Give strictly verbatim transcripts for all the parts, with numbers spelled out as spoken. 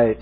right.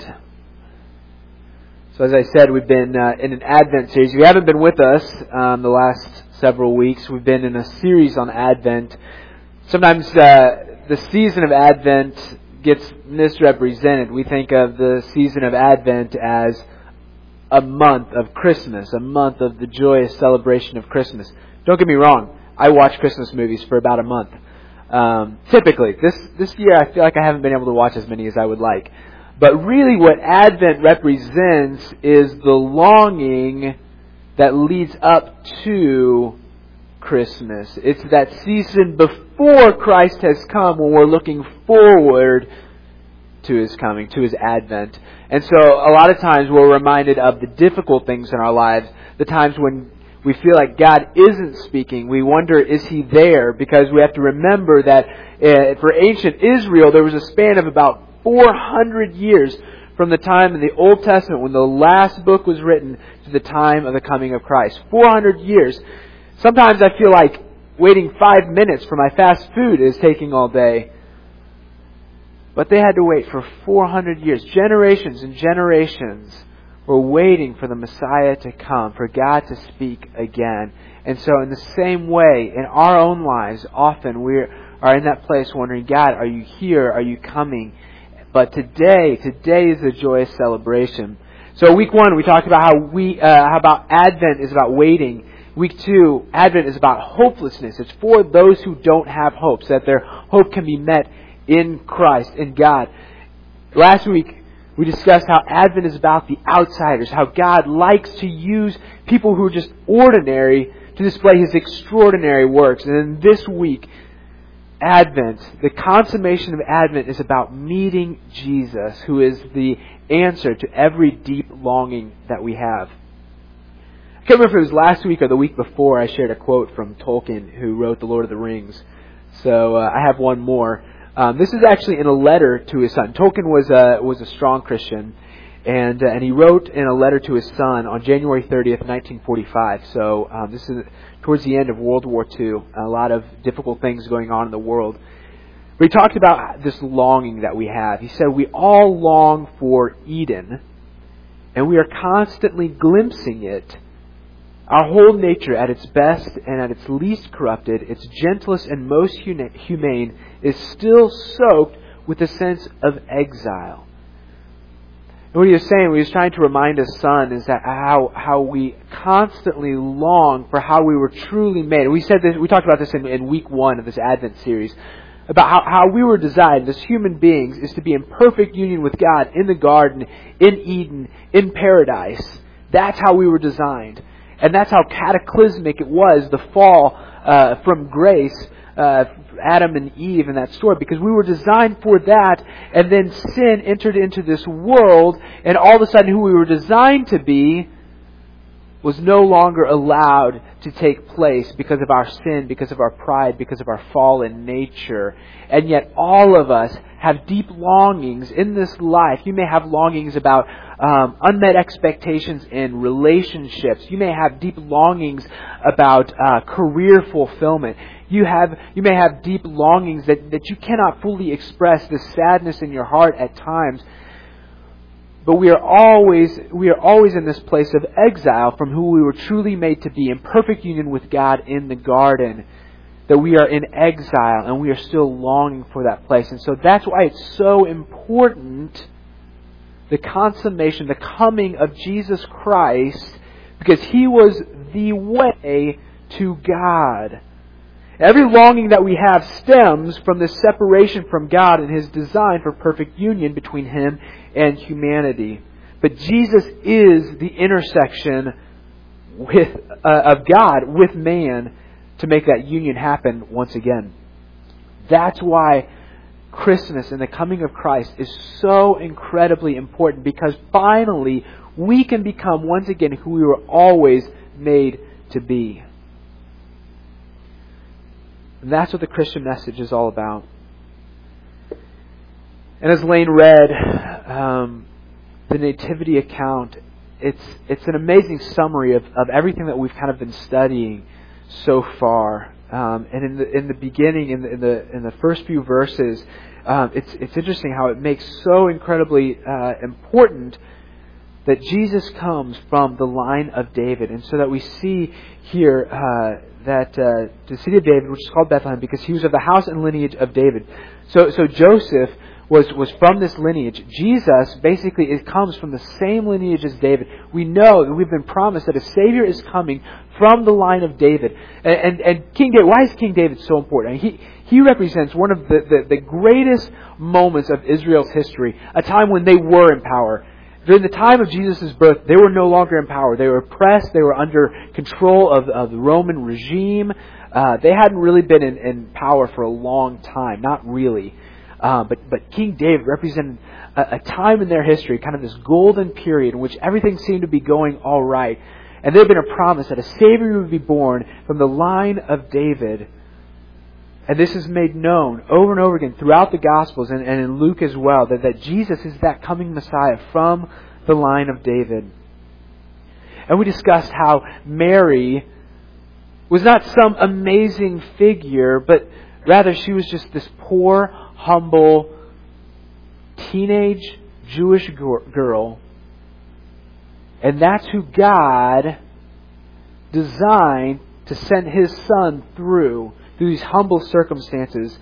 So as I said, we've been uh, in an Advent series. If you haven't been with us um, the last several weeks, we've been in a series on Advent. Sometimes uh, the season of Advent gets misrepresented. We think of the season of Advent as a month of Christmas, a month of the joyous celebration of Christmas. Don't get me wrong, I watch Christmas movies for about a month. Um, typically, this this year I feel like I haven't been able to watch as many as I would like. But really what Advent represents is the longing that leads up to Christmas. It's that season before Christ has come when we're looking forward to His coming, to His Advent. And so a lot of times we're reminded of the difficult things in our lives, the times when we feel like God isn't speaking. We wonder, is He there? Because we have to remember that uh, for ancient Israel, there was a span of about four hundred years from the time in the Old Testament when the last book was written to the time of the coming of Christ. four hundred years. Sometimes I feel like waiting five minutes for my fast food is taking all day. But they had to wait for four hundred years. Generations and generations were waiting for the Messiah to come, for God to speak again. And so in the same way, in our own lives, often we are in that place wondering, God, are you here? Are you coming? But today, today is a joyous celebration. So week one, we talked about how we, uh, how about Advent is about waiting. Week two, Advent is about hopelessness. It's for those who don't have hope, so that their hope can be met in Christ, in God. Last week, we discussed how Advent is about the outsiders, how God likes to use people who are just ordinary to display His extraordinary works. And then this week, Advent, the consummation of Advent is about meeting Jesus, who is the answer to every deep longing that we have. I can't remember if it was last week or the week before I shared a quote from Tolkien, who wrote The Lord of the Rings. So uh, I have one more. Um, this is actually in a letter to his son. Tolkien was a, was a strong Christian, and uh, and he wrote in a letter to his son on January thirtieth, nineteen forty-five. So um, this is towards the end of World War Two. A lot of difficult things going on in the world. But he talked about this longing that we have. He said, we all long for Eden, and we are constantly glimpsing it. Our whole nature at its best and at its least corrupted, its gentlest and most humane, is still soaked with a sense of exile. And what he was saying, what he was trying to remind his son, is that how how we constantly long for how we were truly made. We said this, we talked about this in, in week one of this Advent series, about how, how we were designed as human beings is to be in perfect union with God in the garden, in Eden, in paradise. That's how we were designed. And that's how cataclysmic it was, the fall uh, from grace, uh, Adam and Eve in that story, because we were designed for that, and then sin entered into this world, and all of a sudden who we were designed to be was no longer allowed to take place because of our sin, because of our pride, because of our fallen nature. And yet all of us have deep longings in this life. You may have longings about um, unmet expectations in relationships. You may have deep longings about uh, career fulfillment. You have, you may have deep longings that, that you cannot fully express, the sadness in your heart at times. But we are always we are always in this place of exile from who we were truly made to be, in perfect union with God in the garden. That we are in exile and we are still longing for that place. And so that's why it's so important, the consummation, the coming of Jesus Christ, because He was the way to God. Every longing that we have stems from this separation from God and His design for perfect union between Him and humanity. But Jesus is the intersection with uh, of God with man to make that union happen once again. That's why Christmas and the coming of Christ is so incredibly important, because finally we can become once again who we were always made to be. And that's what the Christian message is all about. And as Lane read um, the Nativity account, it's it's an amazing summary of, of everything that we've kind of been studying so far. Um, and in the in the beginning, in the in the, in the first few verses, um, it's it's interesting how it makes so incredibly uh, important that Jesus comes from the line of David. And so that we see here uh, that uh, the city of David, which is called Bethlehem, because he was of the house and lineage of David. So so Joseph was, was from this lineage. Jesus basically it comes from the same lineage as David. We know that we've been promised that a Savior is coming from the line of David. And, and, and King David, why is King David so important? He, he represents one of the, the, the greatest moments of Israel's history, a time when they were in power. During the time of Jesus' birth, they were no longer in power. They were oppressed. They were under control of, of the Roman regime. Uh, they hadn't really been in, in power for a long time. Not really. Uh, but, but King David represented a, a time in their history, kind of this golden period in which everything seemed to be going all right. And there had been a promise that a Savior would be born from the line of David. And this is made known over and over again throughout the Gospels and, and in Luke as well, that, that Jesus is that coming Messiah from the line of David. And we discussed how Mary was not some amazing figure, but rather she was just this poor, humble, teenage Jewish girl. And that's who God designed to send His Son through. Through these humble circumstances.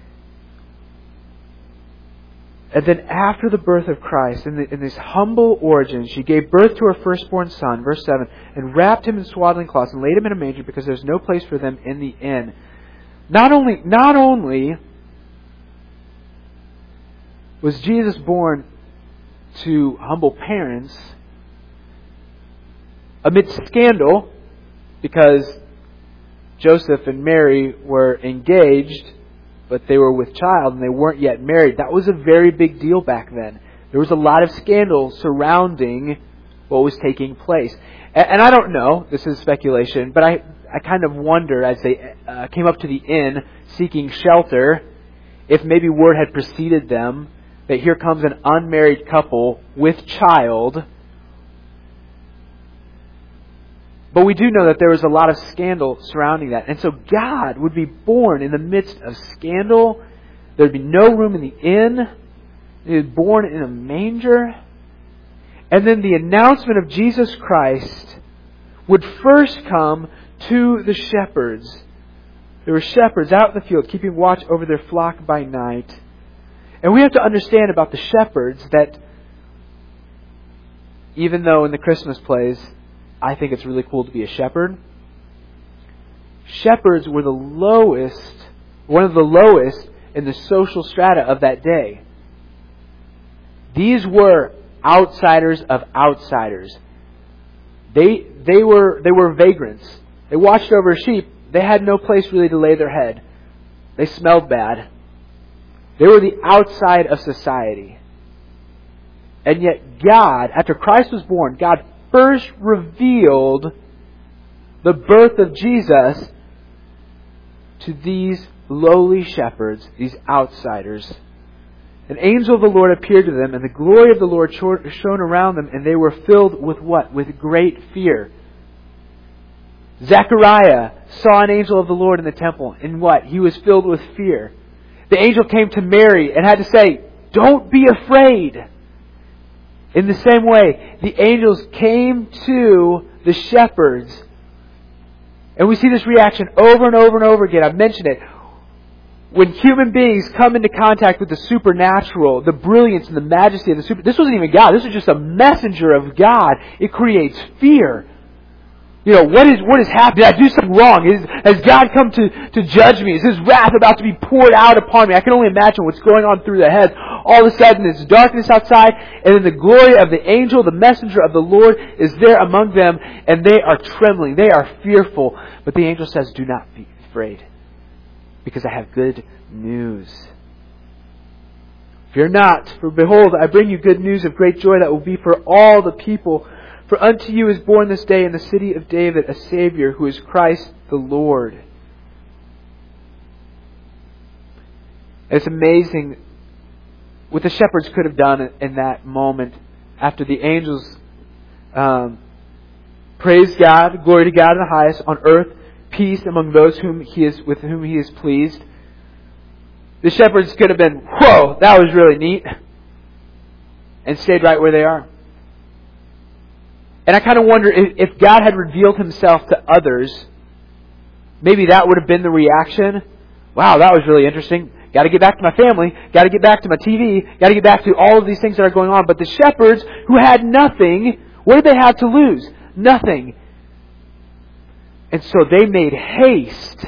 And then after the birth of Christ, in, the, in this humble origin, she gave birth to her firstborn son, verse seven, and wrapped him in swaddling cloths and laid him in a manger because there's no place for them in the inn. Not only, not only was Jesus born to humble parents amidst scandal, because Joseph and Mary were engaged, but they were with child and they weren't yet married. That was a very big deal back then. There was a lot of scandal surrounding what was taking place. And, and I don't know, this is speculation, but I, I kind of wonder as they uh, came up to the inn seeking shelter, if maybe word had preceded them that here comes an unmarried couple with child. But we do know that there was a lot of scandal surrounding that. And so God would be born in the midst of scandal. There would be no room in the inn. He was born in a manger. And then the announcement of Jesus Christ would first come to the shepherds. There were shepherds out in the field keeping watch over their flock by night. And we have to understand about the shepherds that even though in the Christmas plays, I think it's really cool to be a shepherd. Shepherds were the lowest, one of the lowest in the social strata of that day. These were outsiders of outsiders. They they were they were vagrants. They watched over sheep. They had no place really to lay their head. They smelled bad. They were the outside of society. And yet God, after Christ was born, God first revealed the birth of Jesus to these lowly shepherds, these outsiders. An angel of the Lord appeared to them, and the glory of the Lord shone around them, and they were filled with what? With great fear. Zechariah saw an angel of the Lord in the temple, and what? He was filled with fear. The angel came to Mary and had to say, "Don't be afraid." In the same way, the angels came to the shepherds. And we see this reaction over and over and over again. I've mentioned it. When human beings come into contact with the supernatural, the brilliance and the majesty of the super... This wasn't even God. This was just a messenger of God. It creates fear. You know, what is what is happening? Did I do something wrong? Is, has God come to, to judge me? Is His wrath about to be poured out upon me? I can only imagine what's going on through their heads. All of a sudden, it's darkness outside, and then the glory of the angel, the messenger of the Lord, is there among them, and they are trembling. They are fearful. But the angel says, "Do not be afraid, because I have good news. Fear not, for behold, I bring you good news of great joy that will be for all the people. For unto you is born this day in the city of David a Savior, who is Christ the Lord." It's amazing what the shepherds could have done in that moment after the angels um, praised God, glory to God in the highest, on earth, peace among those whom He is with whom He is pleased. The shepherds could have been, whoa, that was really neat, and stayed right where they are. And I kind of wonder if, if God had revealed Himself to others, maybe that would have been the reaction. Wow, that was really interesting. Got to get back to my family. Got to get back to my T V. Got to get back to all of these things that are going on. But the shepherds who had nothing, what did they have to lose? Nothing. And so they made haste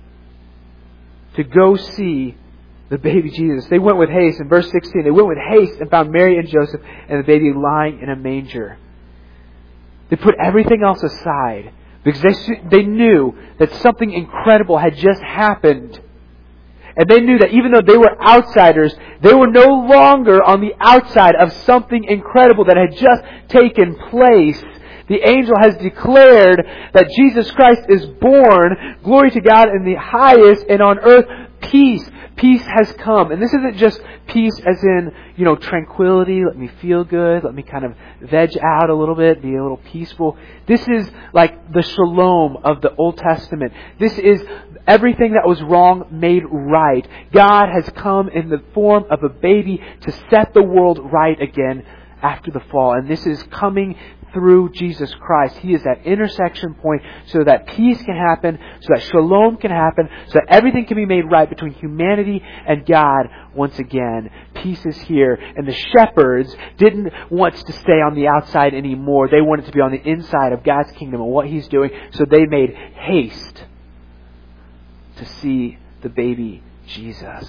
to go see the baby Jesus. They went with haste. In verse sixteen, they went with haste and found Mary and Joseph and the baby lying in a manger. They put everything else aside because they, they knew that something incredible had just happened. And they knew that even though they were outsiders, they were no longer on the outside of something incredible that had just taken place. The angel has declared that Jesus Christ is born. Glory to God in the highest, and on earth peace. Peace has come. And this isn't just peace as in, you know, tranquility, let me feel good, let me kind of veg out a little bit, be a little peaceful. This is like the shalom of the Old Testament. This is everything that was wrong made right. God has come in the form of a baby to set the world right again after the fall. And this is coming through Jesus Christ. He is that intersection point so that peace can happen, so that shalom can happen, so that everything can be made right between humanity and God once again. Peace is here. And the shepherds didn't want to stay on the outside anymore. They wanted to be on the inside of God's kingdom and what He's doing. So they made haste to see the baby Jesus.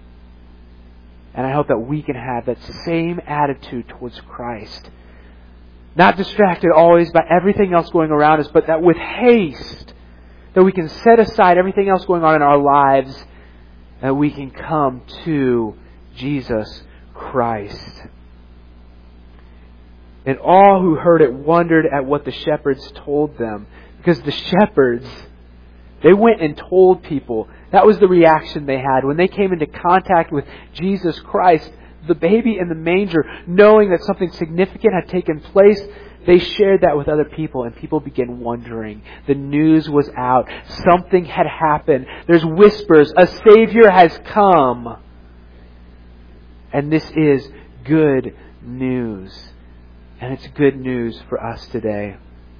And I hope that we can have that same attitude towards Christ. Not distracted always by everything else going around us, but that with haste, that we can set aside everything else going on in our lives, that we can come to Jesus Christ. And all who heard it wondered at what the shepherds told them. Because the shepherds, they went and told people. That was the reaction they had when they came into contact with Jesus Christ, the baby in the manger, knowing that something significant had taken place. They shared that with other people, and people began wondering. The news was out. Something had happened. There's whispers. A Savior has come. And this is good news. And it's good news for us today.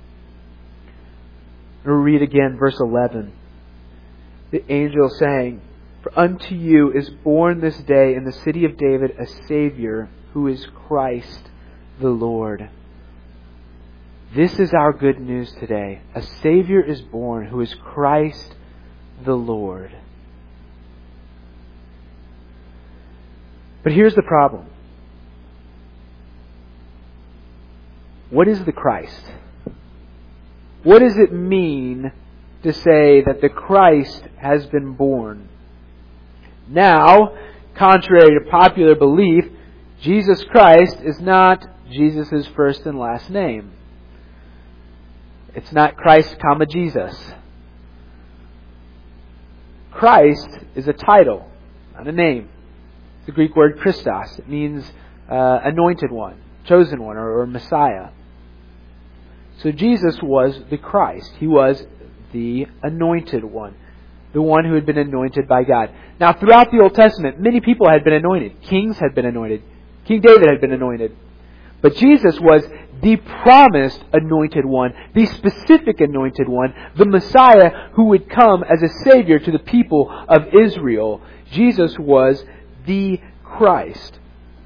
We'll read again verse eleven. The angel saying, "For unto you is born this day in the city of David a Savior, who is Christ the Lord." This is our good news today. A Savior is born who is Christ the Lord. But here's the problem. What is the Christ? What does it mean to say that the Christ has been born? Now, contrary to popular belief, Jesus Christ is not Jesus' first and last name. It's not Christ, comma, Jesus. Christ is a title, not a name. It's the Greek word Christos. It means uh, anointed one, chosen one, or, or Messiah. So Jesus was the Christ. He was the anointed one. The one who had been anointed by God. Now, throughout the Old Testament, many people had been anointed. Kings had been anointed. King David had been anointed. But Jesus was the promised anointed one, the specific anointed one, the Messiah who would come as a Savior to the people of Israel. Jesus was the Christ.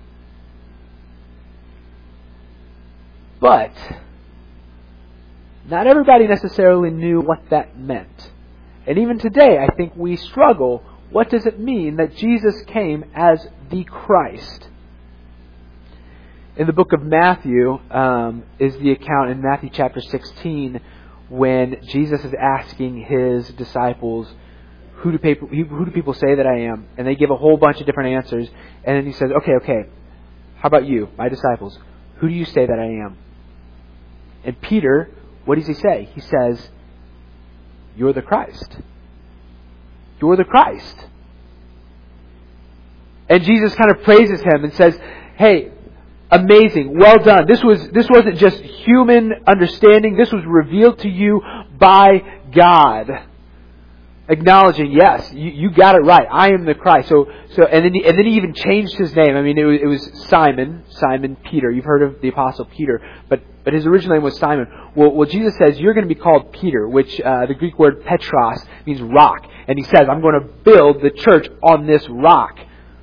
But not everybody necessarily knew what that meant. And even today, I think we struggle. What does it mean that Jesus came as the Christ? In the book of Matthew um, is the account in Matthew chapter sixteen when Jesus is asking His disciples, who do people, who do people say that I am? And they give a whole bunch of different answers. And then He says, okay, okay, how about you, my disciples? Who do you say that I am? And Peter, what does he say? He says, you're the Christ. You're the Christ. And Jesus kind of praises him and says, hey, amazing, well done. This was this wasn't just human understanding. This was revealed to you by God. acknowledging, yes, you, you got it right. I am the Christ. So, so, and then, he, and then he even changed his name. I mean, it was, it was Simon, Simon Peter. You've heard of the Apostle Peter, but but his original name was Simon. Well, well Jesus says you're going to be called Peter, which uh, the Greek word Petros means rock, and he says, I'm going to build the church on this rock.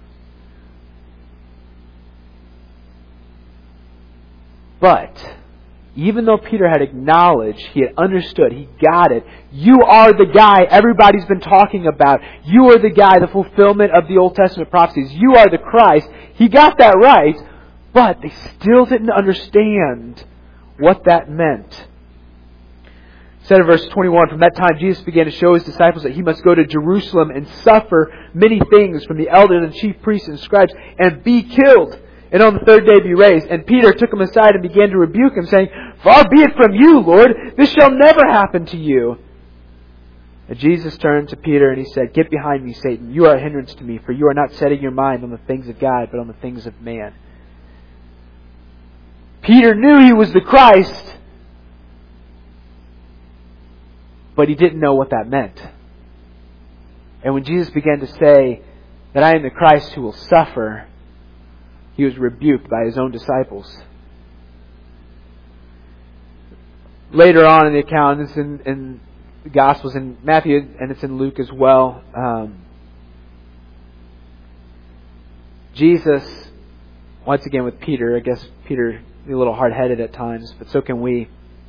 But even though Peter had acknowledged, he had understood, he got it, you are the guy everybody's been talking about. You are the guy, the fulfillment of the Old Testament prophecies. You are the Christ. He got that right, but they still didn't understand what that meant. Said in verse twenty-one, from that time Jesus began to show his disciples that he must go to Jerusalem and suffer many things from the elders and chief priests and scribes and be killed, and on the third day be raised. And Peter took him aside and began to rebuke him, saying, Far be it from you, Lord, this shall never happen to you. And Jesus turned to Peter and he said, Get behind me, Satan. You are a hindrance to me, for you are not setting your mind on the things of God, but on the things of man. Peter knew he was the Christ, but he didn't know what that meant. And when Jesus began to say that I am the Christ who will suffer, he was rebuked by his own disciples. Later on in the account, it's in, in the Gospels, in Matthew, and it's in Luke as well, um, Jesus, once again with Peter, I guess Peter is a little hard-headed at times, but so can we.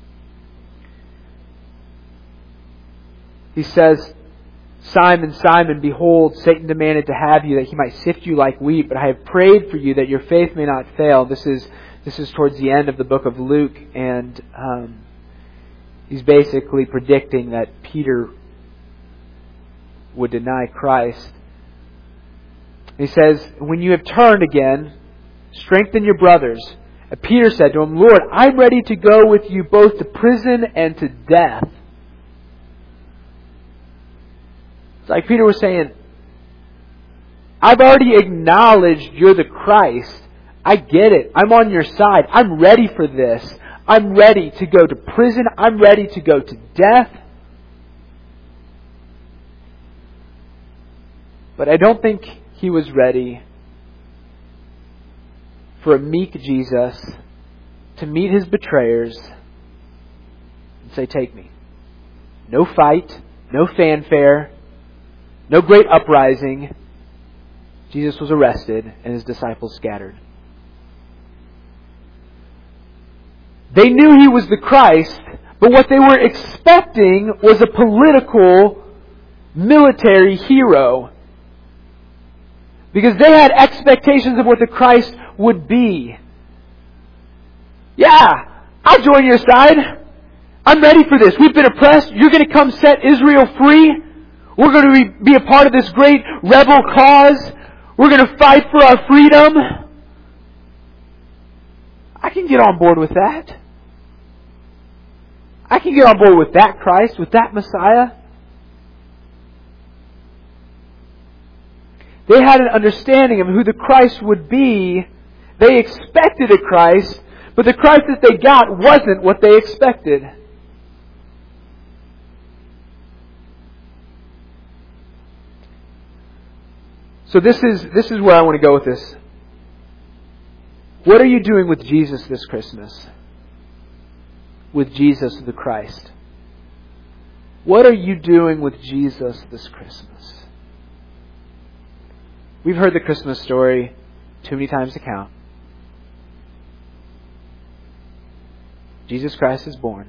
He says, Simon, Simon, behold, Satan demanded to have you that he might sift you like wheat, but I have prayed for you that your faith may not fail. This is this is towards the end of the book of Luke, and um, he's basically predicting that Peter would deny Christ. He says, when you have turned again, strengthen your brothers. And Peter said to him, Lord, I'm ready to go with you both to prison and to death. It's like Peter was saying, I've already acknowledged you're the Christ. I get it. I'm on your side. I'm ready for this. I'm ready to go to prison. I'm ready to go to death. But I don't think he was ready for a meek Jesus to meet his betrayers and say, take me. No fight, no fanfare, no great uprising. Jesus was arrested and his disciples scattered. They knew he was the Christ, but what they were expecting was a political, military hero. Because they had expectations of what the Christ would be. Yeah, I'll join your side. I'm ready for this. We've been oppressed. You're going to come set Israel free. We're going to be a part of this great rebel cause. We're going to fight for our freedom. I can get on board with that. I can get on board with that Christ, with that Messiah. They had an understanding of who the Christ would be. They expected a Christ, but the Christ that they got wasn't what they expected. So this is this is where I want to go with this. What are you doing with Jesus this Christmas? With Jesus the Christ. What are you doing with Jesus this Christmas? We've heard the Christmas story too many times to count. Jesus Christ is born.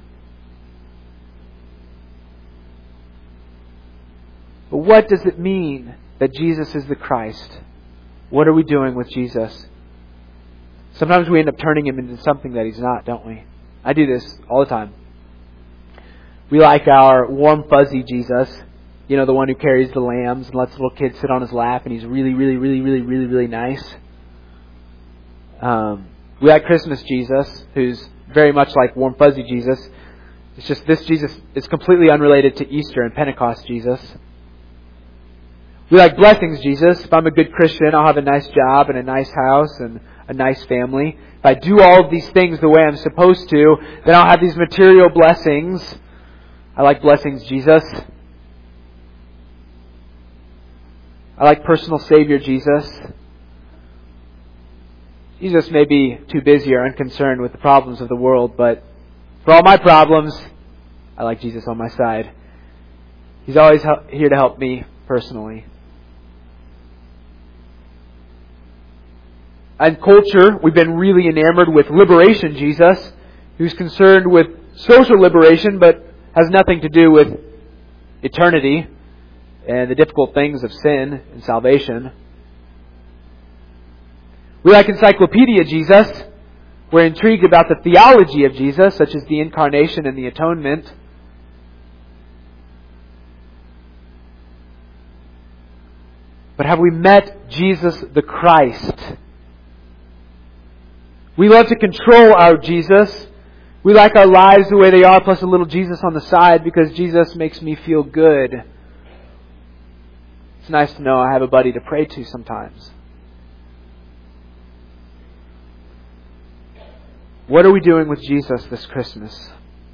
But what does it mean that Jesus is the Christ? What are we doing with Jesus? Sometimes we end up turning him into something that he's not, don't we? I do this all the time. We like our warm, fuzzy Jesus. You know, the one who carries the lambs and lets little kids sit on his lap, and he's really, really, really, really, really, really nice. Um, we like Christmas Jesus, who's very much like warm, fuzzy Jesus. It's just this Jesus is completely unrelated to Easter and Pentecost Jesus. We like blessings Jesus. If I'm a good Christian, I'll have a nice job and a nice house and a nice family. If I do all of these things the way I'm supposed to, then I'll have these material blessings. I like blessings Jesus. I like personal Savior Jesus. Jesus may be too busy or unconcerned with the problems of the world, but for all my problems, I like Jesus on my side. He's always here to help me personally. And culture, we've been really enamored with liberation Jesus, who's concerned with social liberation, but has nothing to do with eternity and the difficult things of sin and salvation. We like Encyclopedia Jesus. We're intrigued about the theology of Jesus, such as the incarnation and the atonement. But have we met Jesus the Christ? We love to control our Jesus. We like our lives the way they are, plus a little Jesus on the side, because Jesus makes me feel good. It's nice to know I have a buddy to pray to sometimes. What are we doing with Jesus this Christmas?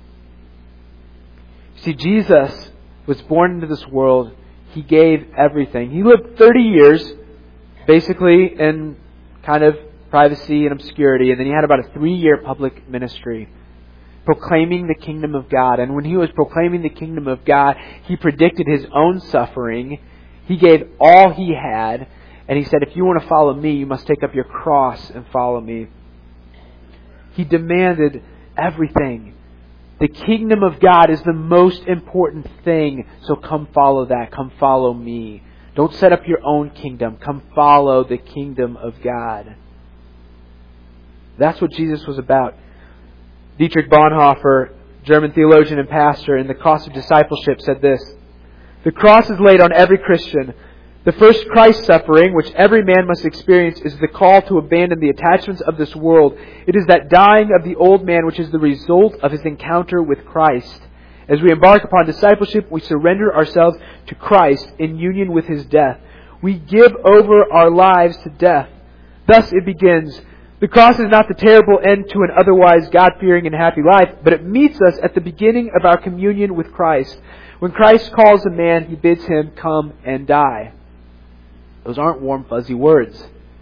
See, Jesus was born into this world. He gave everything. He lived thirty years, basically in kind of privacy and obscurity, and then he had about a three-year public ministry, proclaiming the kingdom of God. And when he was proclaiming the kingdom of God, he predicted his own suffering. He gave all he had, and he said, if you want to follow me, you must take up your cross and follow me. He demanded everything. The kingdom of God is the most important thing, so come follow that. Come follow me. Don't set up your own kingdom. Come follow the kingdom of God. That's what Jesus was about. Dietrich Bonhoeffer, German theologian and pastor, in The Cost of Discipleship said this: the cross is laid on every Christian. The first Christ suffering, which every man must experience, is the call to abandon the attachments of this world. It is that dying of the old man which is the result of his encounter with Christ. As we embark upon discipleship, we surrender ourselves to Christ in union with His death. We give over our lives to death. Thus it begins. The cross is not the terrible end to an otherwise God-fearing and happy life, but it meets us at the beginning of our communion with Christ. When Christ calls a man, He bids him come and die. Those aren't warm, fuzzy words.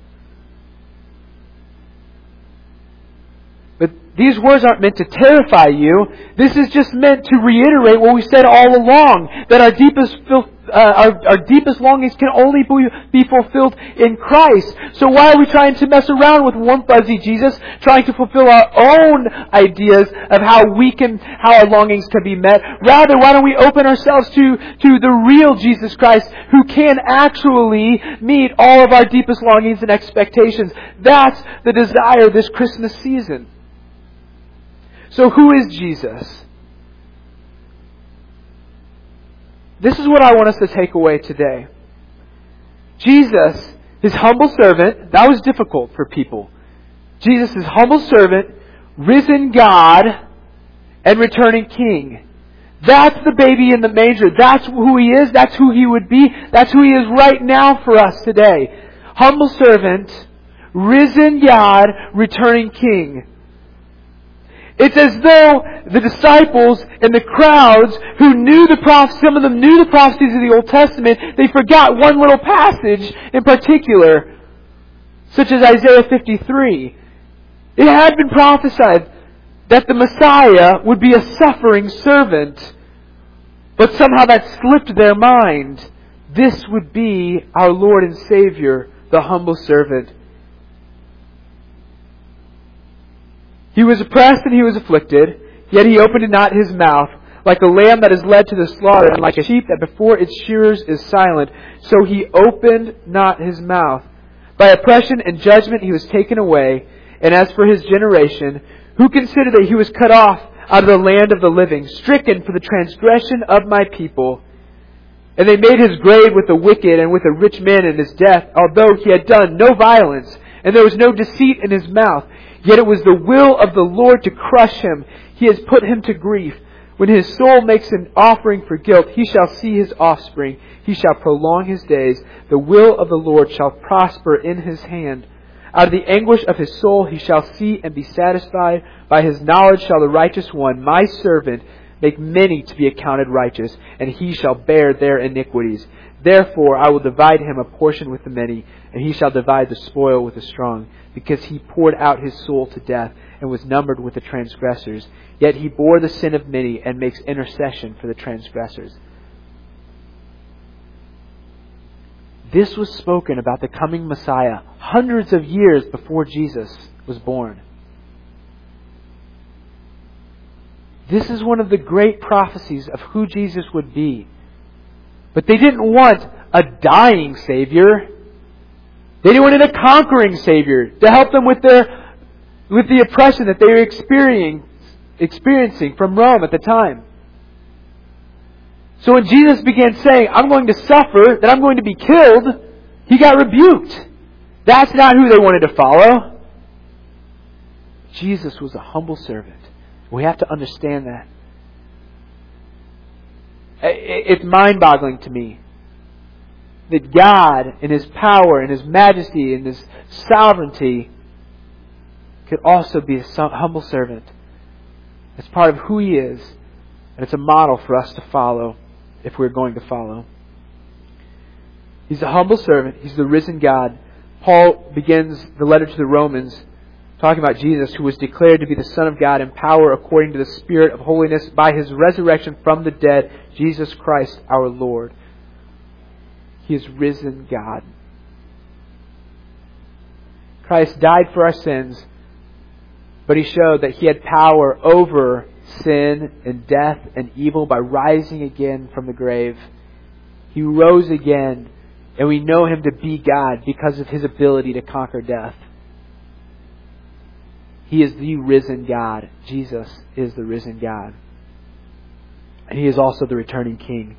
But these words aren't meant to terrify you. This is just meant to reiterate what we said all along, that our deepest fil- uh, our, our deepest longings can only be, be fulfilled in Christ. So why are we trying to mess around with warm, fuzzy Jesus, trying to fulfill our own ideas of how we can, how our longings can be met? Rather, why don't we open ourselves to, to the real Jesus Christ, who can actually meet all of our deepest longings and expectations? That's the desire this Christmas season. So who is Jesus? This is what I want us to take away today. Jesus, His humble servant, that was difficult for people. Jesus, His humble servant, risen God, and returning King. That's the baby in the manger. That's who He is. That's who He would be. That's who He is right now for us today. Humble servant, risen God, returning King. It's as though the disciples and the crowds who knew the prophecies, some of them knew the prophecies of the Old Testament, they forgot one little passage in particular, such as Isaiah fifty-three. It had been prophesied that the Messiah would be a suffering servant, but somehow that slipped their mind. This would be our Lord and Savior, the humble servant. He was oppressed and He was afflicted, yet He opened not His mouth. Like a lamb that is led to the slaughter, and like a sheep that before its shearers is silent, so He opened not His mouth. By oppression and judgment He was taken away. And as for His generation, who considered that He was cut off out of the land of the living, stricken for the transgression of my people? And they made His grave with the wicked and with a rich man in His death, although He had done no violence, and there was no deceit in His mouth. Yet it was the will of the Lord to crush Him. He has put Him to grief. When His soul makes an offering for guilt, He shall see His offspring. He shall prolong His days. The will of the Lord shall prosper in His hand. Out of the anguish of His soul He shall see and be satisfied. By His knowledge shall the righteous one, my servant, make many to be accounted righteous, and he shall bear their iniquities. Therefore I will divide him a portion with the many, and he shall divide the spoil with the strong, because he poured out his soul to death, and was numbered with the transgressors. Yet he bore the sin of many, and makes intercession for the transgressors. This was spoken about the coming Messiah hundreds of years before Jesus was born. This is one of the great prophecies of who Jesus would be. But they didn't want a dying Savior. They wanted a conquering Savior to help them with their with the oppression that they were experiencing, experiencing from Rome at the time. So when Jesus began saying, I'm going to suffer, that I'm going to be killed, he got rebuked. That's not who they wanted to follow. Jesus was a humble servant. We have to understand that. It's mind-boggling to me that God, in His power, in His majesty, in His sovereignty, could also be a humble servant. It's part of who He is, and it's a model for us to follow if we're going to follow. He's a humble servant. He's the risen God. Paul begins the letter to the Romans talking about Jesus, who was declared to be the Son of God in power according to the Spirit of holiness by His resurrection from the dead, Jesus Christ our Lord. He is risen God. Christ died for our sins, but He showed that He had power over sin and death and evil by rising again from the grave. He rose again, and we know Him to be God because of His ability to conquer death. He is the risen God. Jesus is the risen God. And He is also the returning King.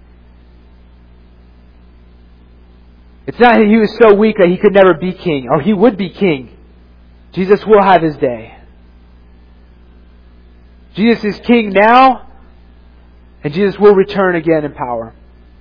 It's not that He was so weak that He could never be King. Oh, He would be King. Jesus will have His day. Jesus is King now, and Jesus will return again in power.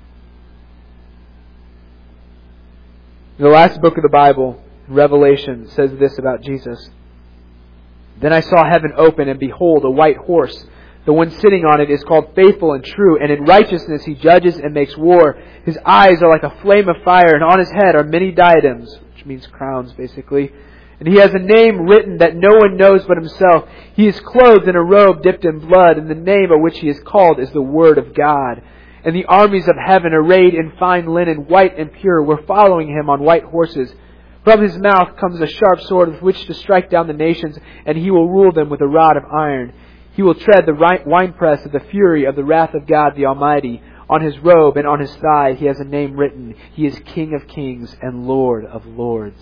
The last book of the Bible, Revelation, says this about Jesus. Then I saw heaven open, and behold, a white horse. The one sitting on it is called Faithful and True, and in righteousness he judges and makes war. His eyes are like a flame of fire, and on his head are many diadems, which means crowns, basically. And he has a name written that no one knows but himself. He is clothed in a robe dipped in blood, and the name by which he is called is the Word of God. And the armies of heaven, arrayed in fine linen, white and pure, were following him on white horses. From his mouth comes a sharp sword with which to strike down the nations, and he will rule them with a rod of iron. He will tread the winepress of the fury of the wrath of God the Almighty. On his robe and on his thigh he has a name written. He is King of kings and Lord of lords.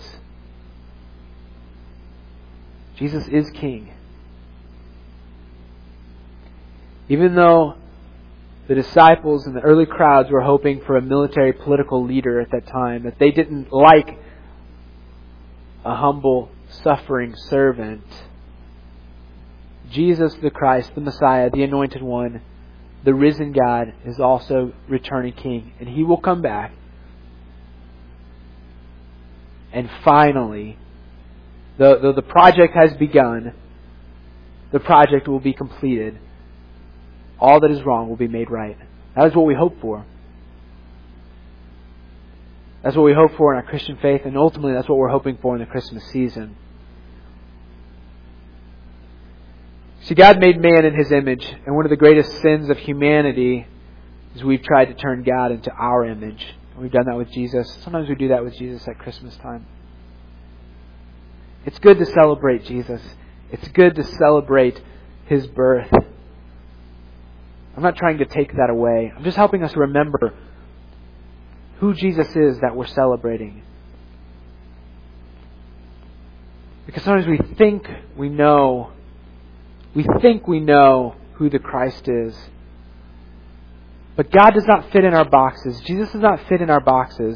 Jesus is King. Even though the disciples and the early crowds were hoping for a military political leader at that time, that they didn't like a humble, suffering servant, Jesus the Christ, the Messiah, the Anointed One, the risen God, is also returning King. And He will come back. And finally, though, though the project has begun, the project will be completed. All that is wrong will be made right. That is what we hope for. That's what we hope for in our Christian faith, and ultimately that's what we're hoping for in the Christmas season. See, God made man in His image, and one of the greatest sins of humanity is we've tried to turn God into our image. We've done that with Jesus. Sometimes we do that with Jesus at Christmas time. It's good to celebrate Jesus. It's good to celebrate His birth. I'm not trying to take that away. I'm just helping us remember who Jesus is that we're celebrating. Because sometimes we think we know, we think we know who the Christ is. But God does not fit in our boxes. Jesus does not fit in our boxes.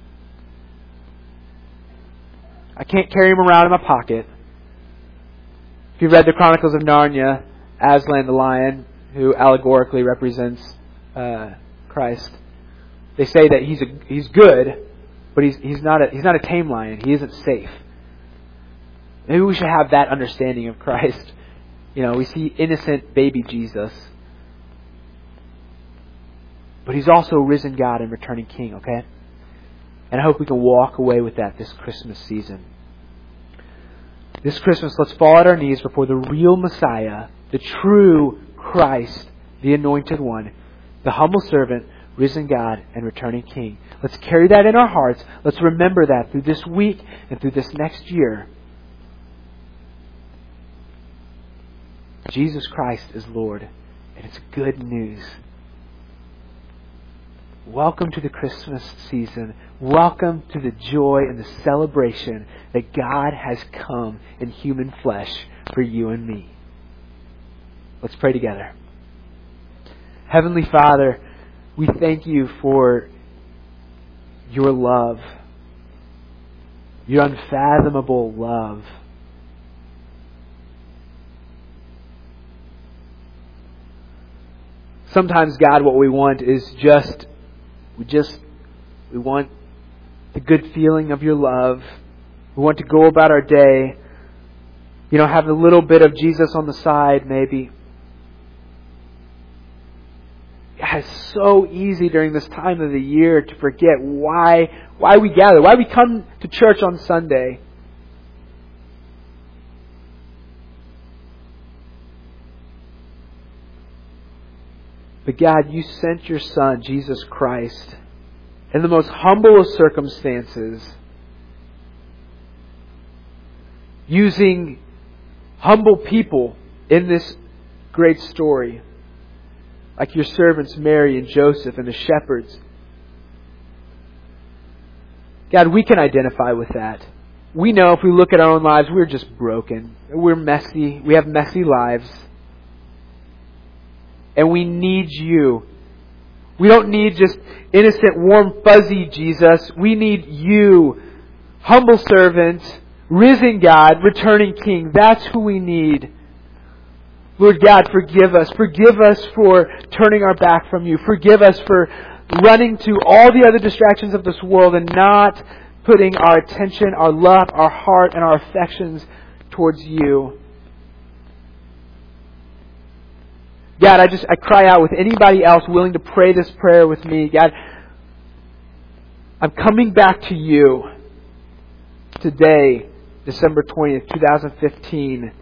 I can't carry Him around in my pocket. If you've read the Chronicles of Narnia, Aslan the lion, who allegorically represents uh, Christ, they say that he's a, he's good, but he's he's not a he's not a tame lion. He isn't safe. Maybe we should have that understanding of Christ. You know, we see innocent baby Jesus, But He's also risen God and returning King, okay? And I hope we can walk away with that this Christmas season. This Christmas, let's fall at our knees before the real Messiah, the true Christ, the Anointed One, the humble servant, risen God, and returning King. Let's carry that in our hearts. Let's remember that through this week and through this next year. Jesus Christ is Lord, and it's good news. Welcome to the Christmas season. Welcome to the joy and the celebration that God has come in human flesh for you and me. Let's pray together. Heavenly Father, we thank You for Your love, Your unfathomable love. Sometimes, God, what we want is just, we just, we want the good feeling of Your love. We want to go about our day, you know, have a little bit of Jesus on the side, maybe. It's so easy during this time of the year to forget why, why we gather, why we come to church on Sunday. But God, You sent Your Son, Jesus Christ, in the most humble of circumstances, using humble people in this great story, like Your servants Mary and Joseph and the shepherds. God, we can identify with that. We know if we look at our own lives, we're just broken. We're messy. We have messy lives. And we need You. We don't need just innocent, warm, fuzzy Jesus. We need You, humble servant, risen God, returning King. That's who we need. Lord God, forgive us. Forgive us for turning our back from You. Forgive us for running to all the other distractions of this world and not putting our attention, our love, our heart, and our affections towards You. God, I just I cry out with anybody else willing to pray this prayer with me. God, I'm coming back to You today, December twentieth, twenty fifteen.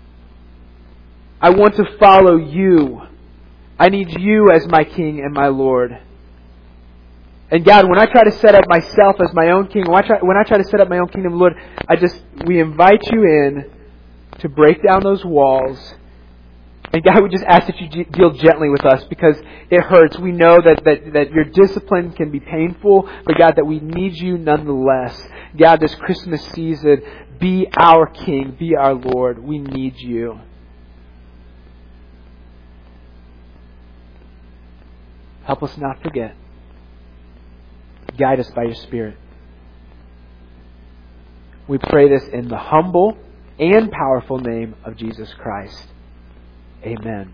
I want to follow You. I need You as my King and my Lord. And God, when I try to set up myself as my own king, when I try, when I try to set up my own kingdom, Lord, I just we invite You in to break down those walls. And God, we just ask that You deal gently with us because it hurts. We know that, that, that Your discipline can be painful, but God, that we need You nonetheless. God, this Christmas season, be our King, be our Lord. We need You. Help us not forget. Guide us by Your Spirit. We pray this in the humble and powerful name of Jesus Christ. Amen.